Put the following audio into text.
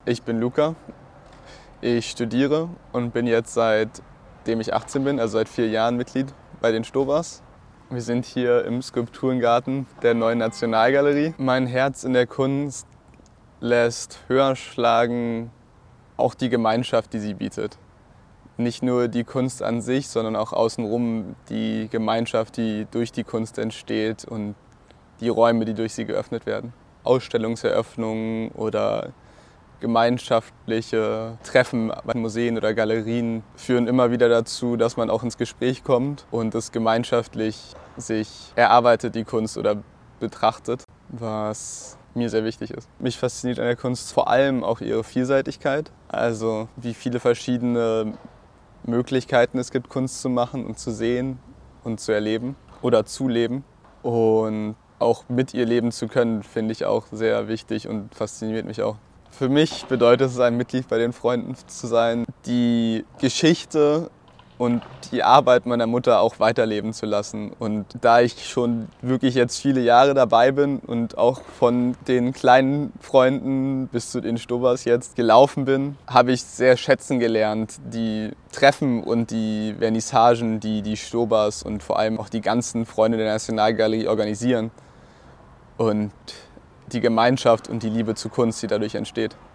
Ich bin Luca, ich studiere und bin jetzt seitdem ich 18 bin, also seit 4 Jahren Mitglied bei den Stobas. Wir sind hier im Skulpturengarten der Neuen Nationalgalerie. Mein Herz in der Kunst lässt höher schlagen auch die Gemeinschaft, die sie bietet. Nicht nur die Kunst an sich, sondern auch außenrum die Gemeinschaft, die durch die Kunst entsteht und die Räume, die durch sie geöffnet werden. Ausstellungseröffnungen oder gemeinschaftliche Treffen bei Museen oder Galerien führen immer wieder dazu, dass man auch ins Gespräch kommt und es gemeinschaftlich sich erarbeitet, die Kunst oder betrachtet, was mir sehr wichtig ist. Mich fasziniert an der Kunst vor allem auch ihre Vielseitigkeit, also wie viele verschiedene Möglichkeiten es gibt, Kunst zu machen und zu sehen und zu erleben oder zu leben. Und auch mit ihr leben zu können, finde ich auch sehr wichtig und fasziniert mich auch. Für mich bedeutet es, ein Mitglied bei den Freunden zu sein, die Geschichte und die Arbeit meiner Mutter auch weiterleben zu lassen. Und da ich schon wirklich jetzt viele Jahre dabei bin und auch von den kleinen Freunden bis zu den Stobas jetzt gelaufen bin, habe ich sehr schätzen gelernt, die Treffen und die Vernissagen, die die Stobas und vor allem auch die ganzen Freunde der Nationalgalerie organisieren. Und die Gemeinschaft und die Liebe zur Kunst, die dadurch entsteht.